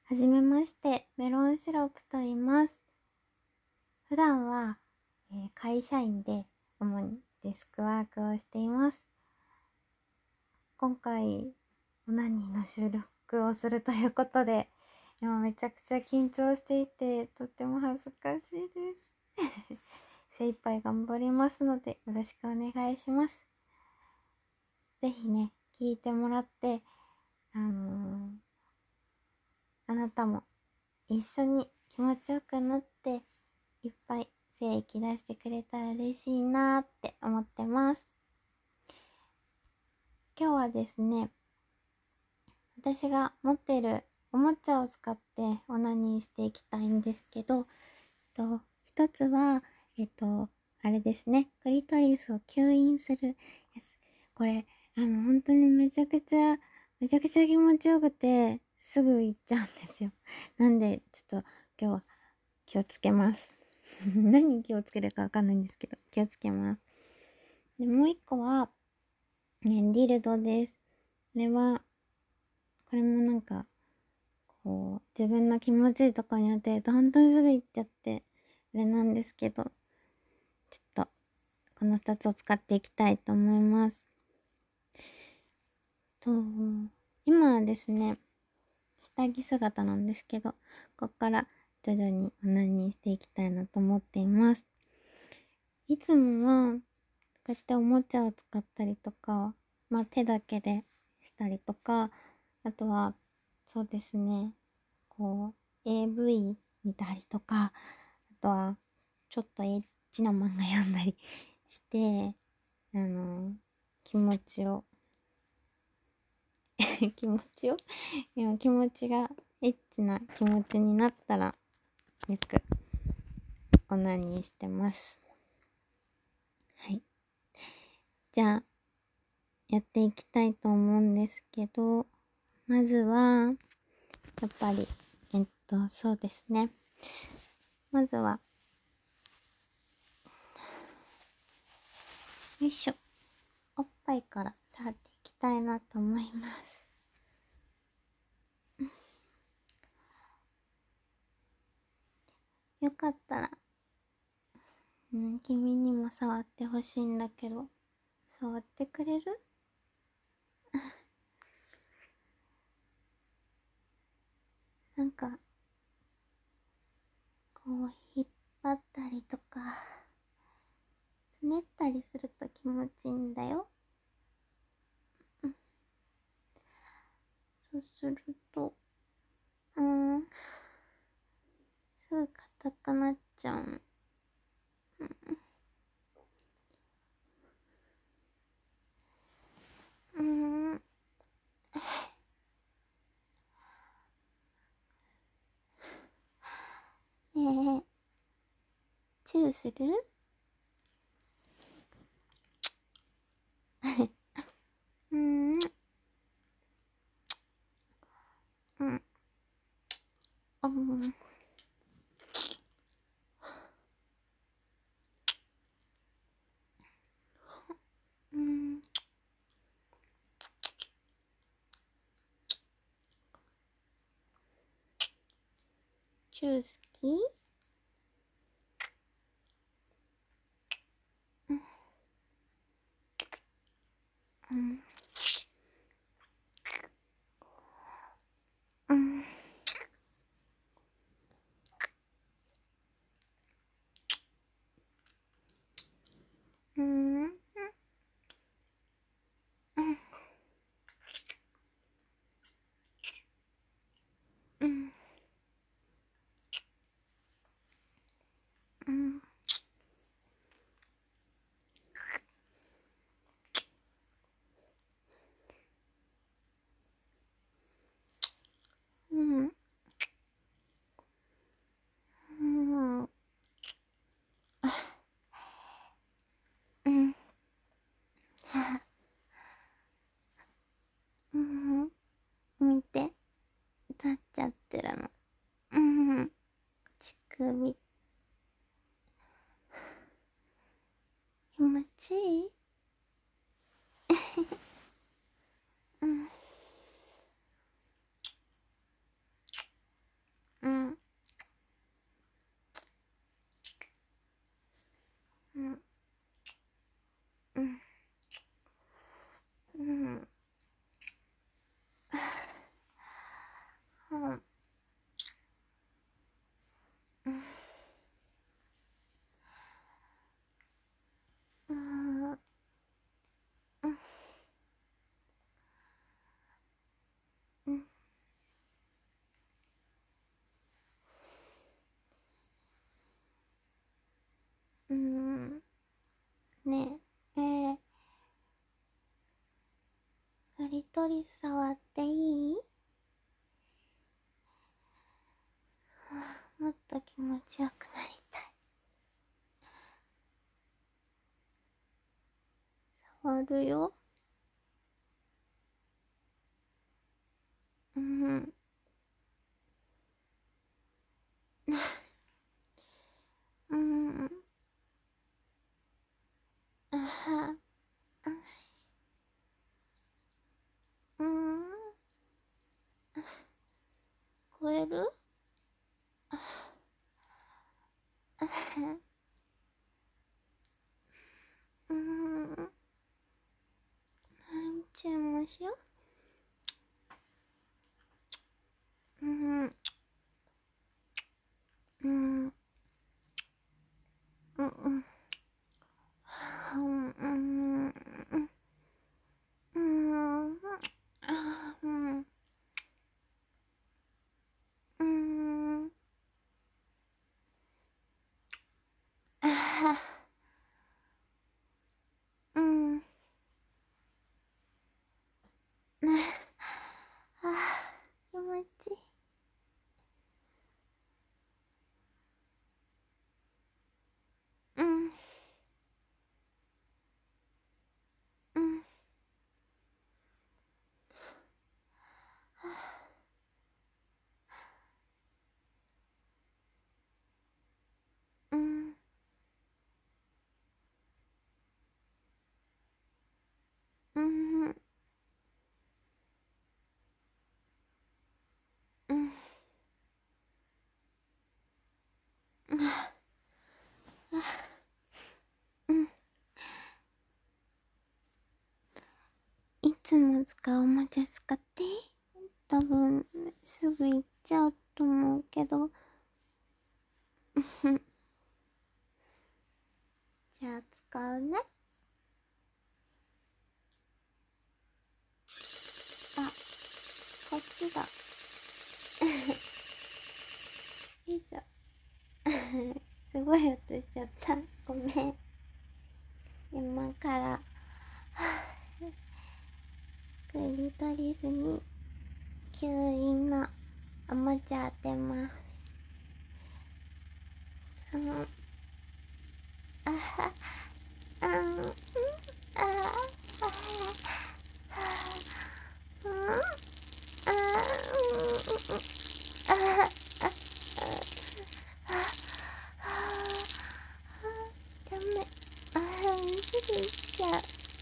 はじめまして、メロンシロップと言います。普段は、会社員で主にデスクワークをしています。今回、オナニーの収録をするということで、今めちゃくちゃ緊張していて、とっても恥ずかしいです。精一杯頑張りますので、よろしくお願いします。ぜひね、聞いてもらって、あなたも一緒に気持ちよくなっていっぱい精液出してくれたら嬉しいなーって思ってます。今日はですね、私が持ってるおもちゃを使ってオナニーしていきたいんですけど、一つは、あれですね、クリトリスを吸引するやつ。これ、本当にめちゃくちゃ気持ちよくて、すぐ行っちゃうんですよ。なんで、ちょっと今日は気をつけます。何に気をつけるかわかんないんですけど、気をつけます。で、もう一個は、ディルドです。これもなんか、自分の気持ちいいとこに当てると本当にすぐ行っちゃって、あれなんですけど、ちょっと、この2つを使っていきたいと思います。今はですね、下着姿なんですけど、ここから徐々にオナニーしていきたいなと思っています。いつもは、こうやっておもちゃを使ったりとか、手だけでしたりとか、あとは、そうですね、AV 見たりとか、あとは、ちょっとエッチな漫画読んだりして、気持ちを気持ちを気持ちがエッチな気持ちになったら、よくオナニーしてます。はい。じゃあ、やっていきたいと思うんですけど、まずは、やっぱり、そうですね。まずは、よいしょ。おっぱいから触っていきたいなと思います。よかったら、君にも触ってほしいんだけど、触ってくれる？なんか、引っ張ったりとか、つねったりすると気持ちいいんだよ。そうすると、すぐ硬くなっちゃうの。ねえ、チューする？うん、うん、うん。うん、チュー好き？うん、うん、うん、うん、うん、うん、うん、うん、うん、うん、見て、立っちゃってるの。うん、乳首、気持ちいい？うん、 ねえ、クリトリス触っていい？もっと気持ちよくなりたい。触るよ。あは。聞こえる？注文しよう。気持ちいい。いつも使うおもちゃ使って。多分すぐ行っちゃうと思うけど。じゃあ使うね。あ、こっちだ。よいしょ。すごい音しちゃった。ごめん。今からクリトリスに吸引のおもちゃ当てます。あは、ああ、ダメ。すぐ行っちゃう。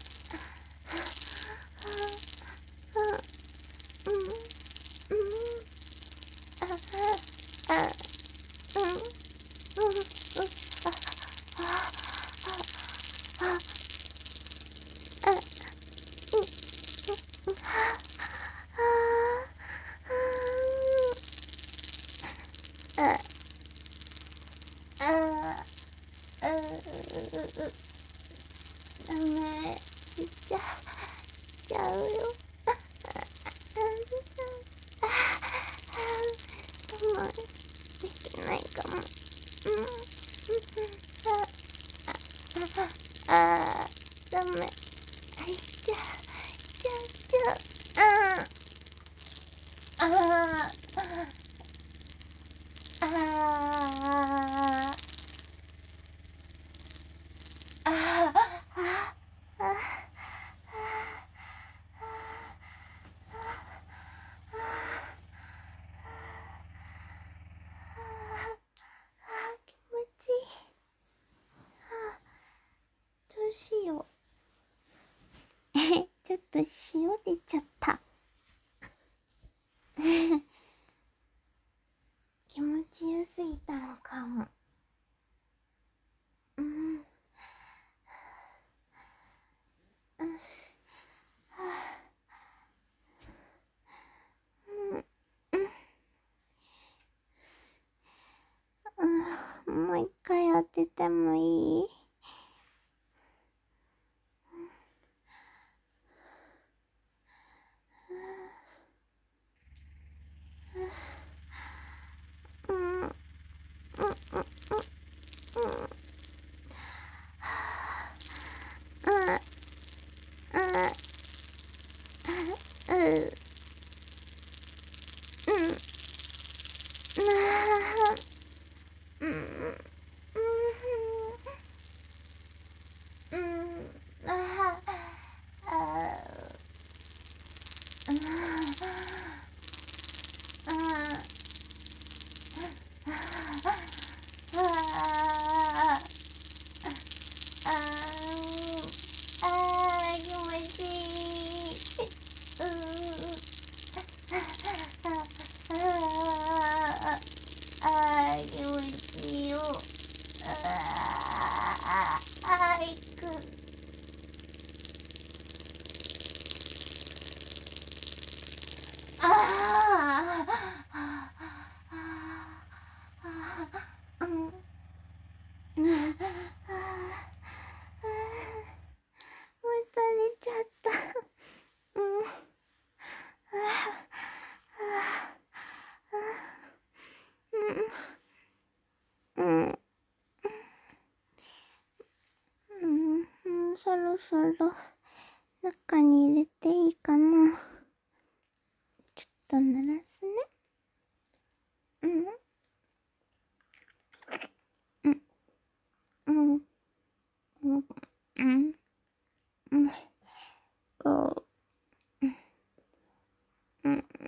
ダメ。行っちゃうよ。我慢できないかも。ダメ。行っちゃう。気持ちいい。どうしよう。ちょっと塩出ちゃった。気持ちよすぎたのかも。 そろそろ中に入れていいかな。ちょっと濡らすね。こう。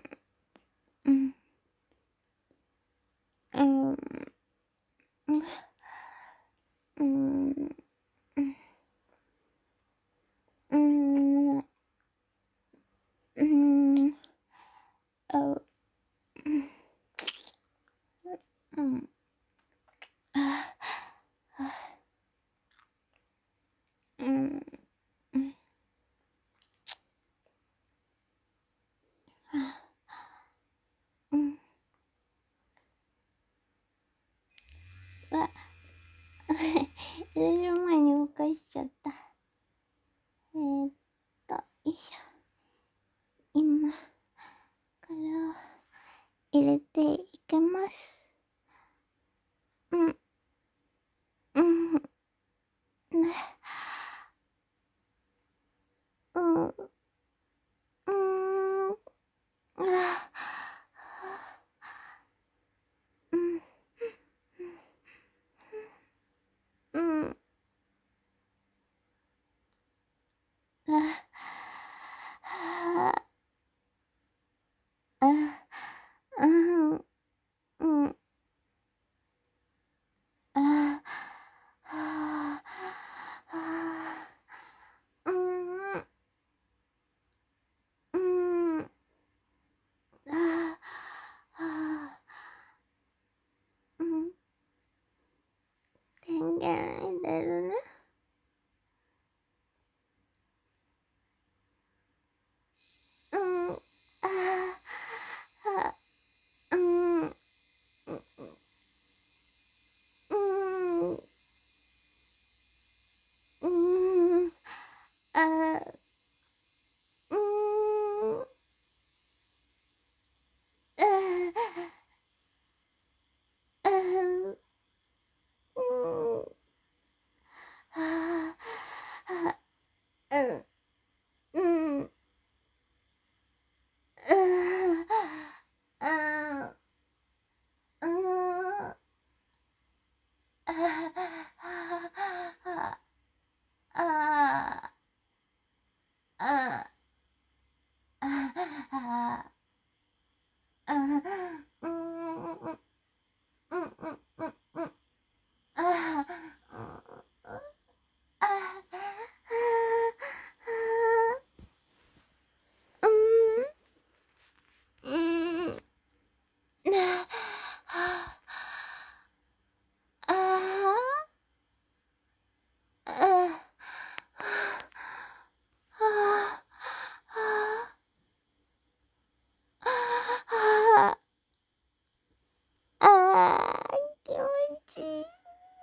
入れる前に動かしちゃった。よいしょ。今から入れていきます。電源入れるね。気持ちいい。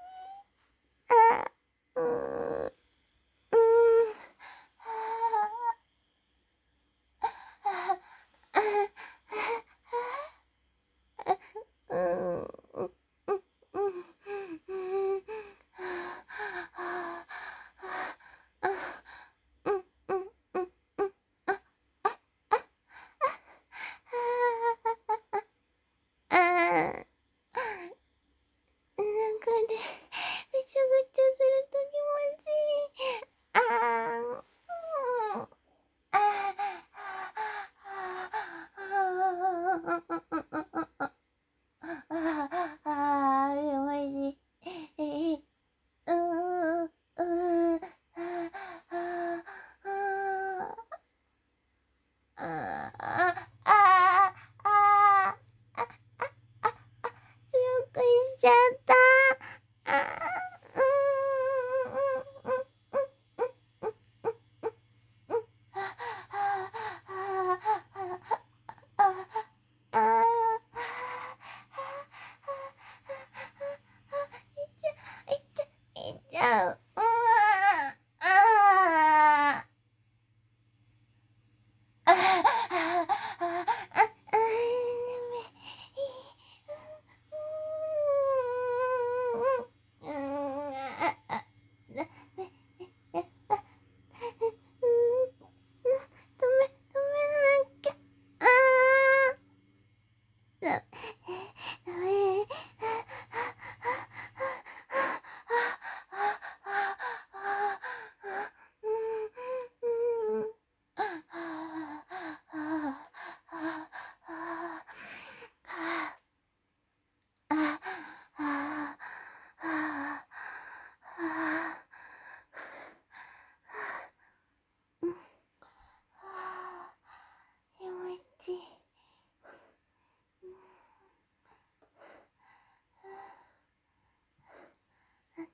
でぐちゃぐちゃすると気持ちいい。気持ちいい。強くしちゃった。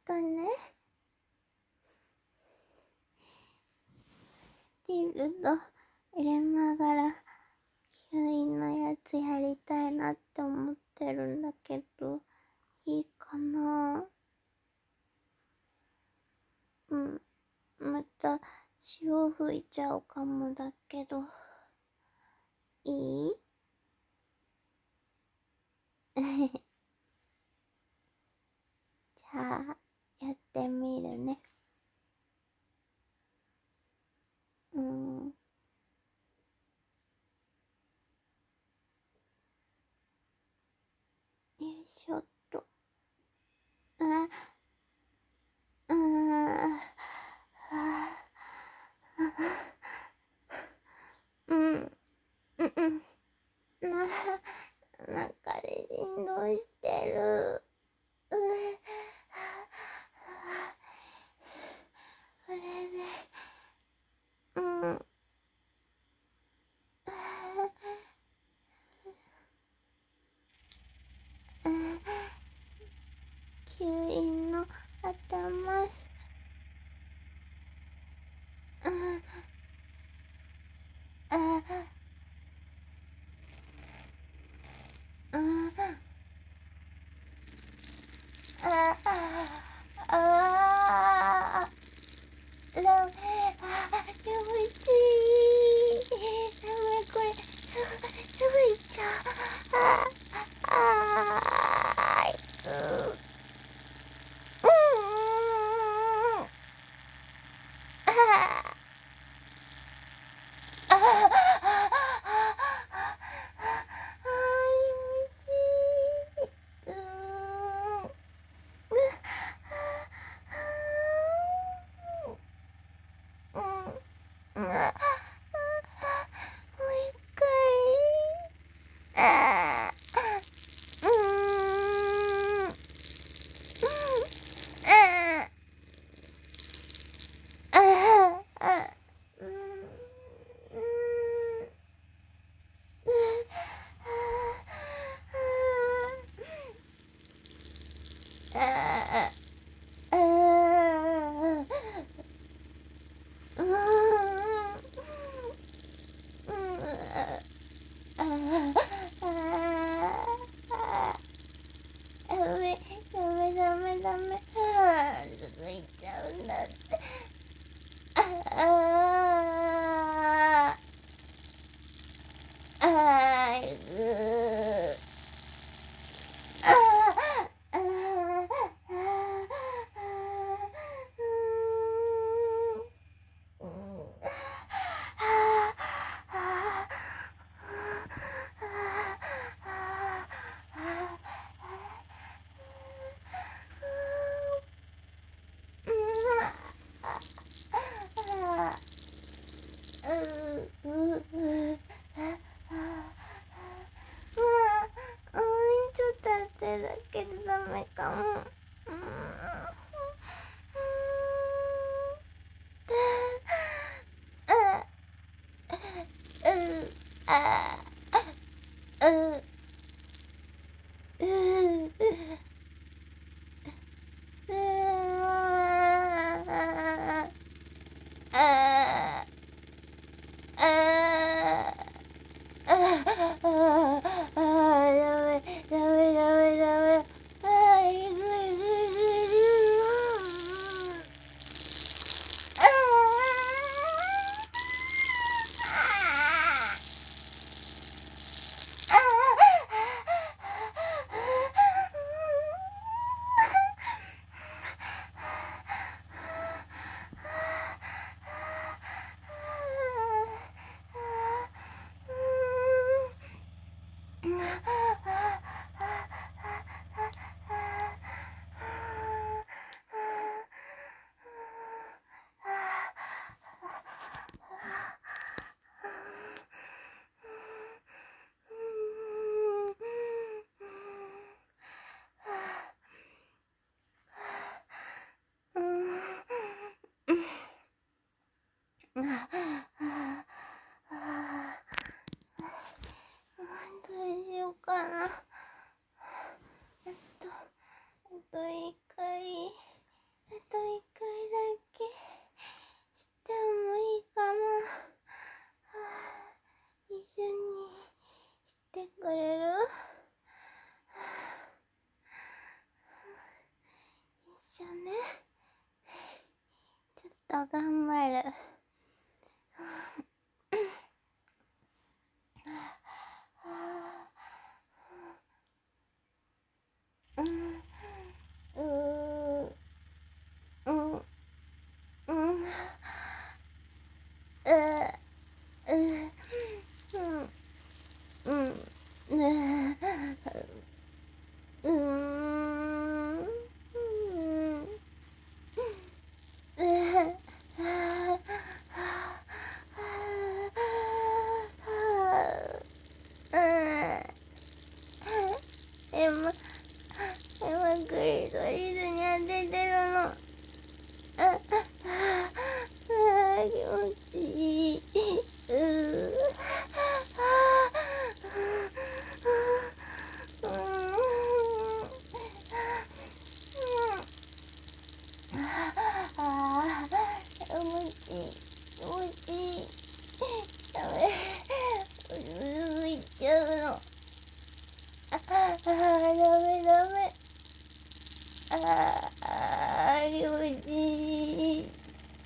ね、ディルド入れながら吸引のやつやりたいなって思ってるんだけど、いいかな。また潮吹いちゃうかもだけど、いい？じゃあやってみるね。よいしょっと。中で振動してる。それで、吸引の頭す。ダメ、気持ちいい。ダメ、これ、すぐいっちゃう。ダメ、続いちゃうんだって。ちょっと当てるだけでダメかも。どうしようかな。あと一回。 一回だけしてもいいかな。一緒にしてくれる？一緒ね。ちょっと頑張る。今クリトリスに当ててるの。気持ちいい。気持ちいい。気持ちいい。ダメ。すぐ行っちゃうの。ダメダメ。気持ちいい。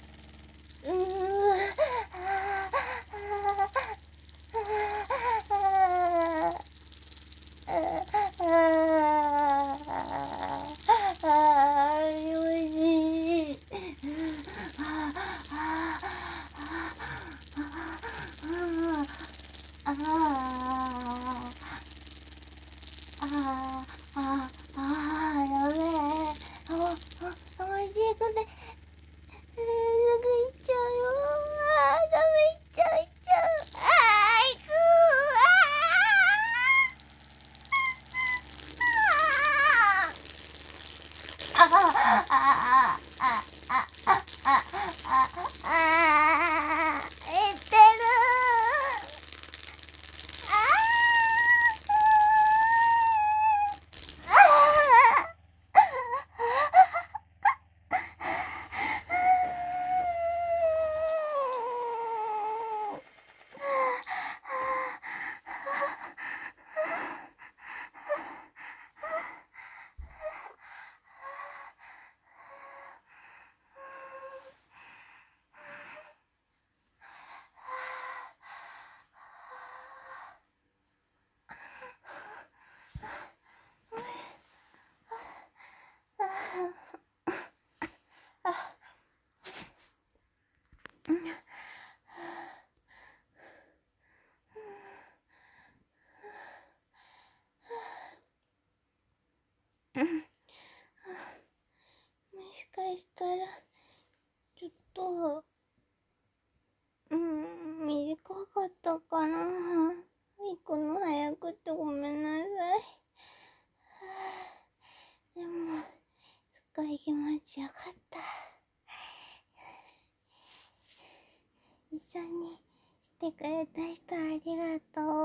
もしかしたらちょっと短かったかな。行くの早くてごめんなさい。でもすっごい気持ちよかった。一緒にしてくれた人ありがとう。